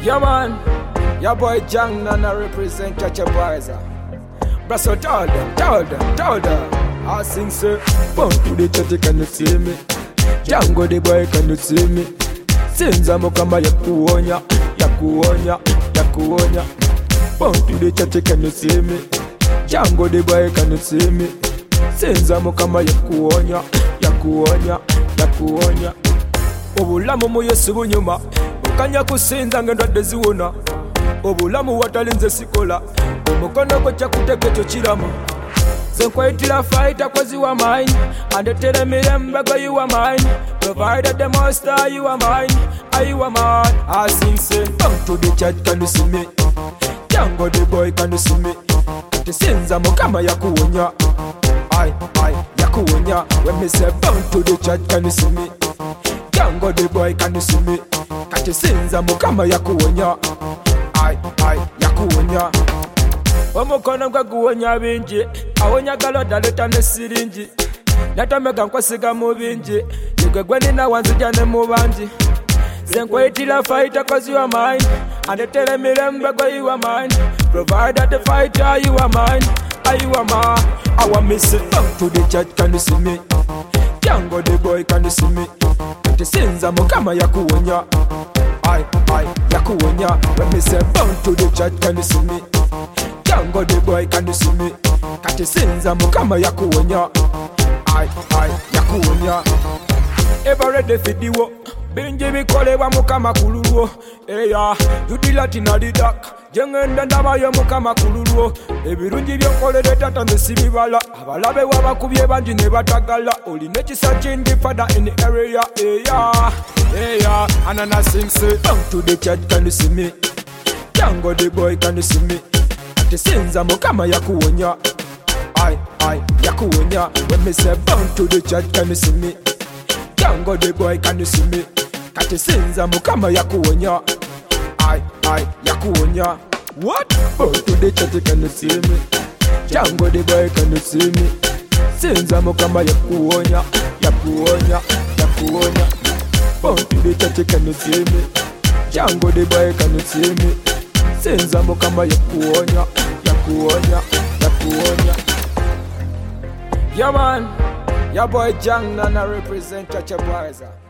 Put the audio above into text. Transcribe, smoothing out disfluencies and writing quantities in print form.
Yeah man, your boy Jang Nana represent Chacha Boys. Brasso told them. I sing say, born to the church, can you see me? Django the boy, can you see me? Sinza mukama yakuonya. Born to the church, can you see me? Django the boy, can you see me? Sinza mukama yakuonya. Obulamu mu Yesu bunyuma, okanya kusinza ng'endwadde ziwona. Obulamu watalinze sikola, omukono gwo kyakutega ekyo kirama. Nze nkwetira fighter cause you are mine, andetera emirembe go you are mine. Provided the master you are mine, you are mine. I sing say, come to the church, can you see me? Django the boy, can you see me? Kati sinza mukama yakuwonya, yakuwonya. When me say bound to the church, can you see me? Django the boy, can you see me? Kati sinza mukama yakuwonya, yakuwonya. Omukono gwe guwonya bingi, awonya galoda leta ne siringi. Natamega nkwasiga mu bingi, yegwe gwe nina wanzija ne mu bangi. Nze nkwetira fighter cause you are mine, andetera emirembe gwe you are mine. Provided the fighter you are mine, you are mine. I want me sit down to the church, can you see me? Django the boy, can you see me? Kati sinza mukama yakuwonya, yakuwonya. When me say bound to the church, can you see me? Django the boy, can you see me? Kati sinza mukama yakuwonya, yakuwonya. Ever ready for the war? Binji bikolebwa mukama kululwo. Eya, yudilati na didak. Jengenda ndabayo mukama kululwo. Ebirungi byokolere tata nze sibibala. Abalabe wabakubye bangi ne batagala. Olina ekisa kindi father in the area. Eya, anana sing say, come to the church, can you see me? Django the boy, can you see me? Kati sinza mukama yakuwonya, yakuwonya. When me say bound to the church, can you see me? Django the boy, can you see me? Kati sinza mukama yakuwonya, yakuwonya. What? Bound to the church, can you see me? Django the boy, can you see me? Sinza mukama yakuwonya, yakuwonya. Bound to the church, can you see me? Django the boy, can you see me? Sinza mukama yakuwonya. Yeah man, your boy Jang Nana represent Chacha Boys.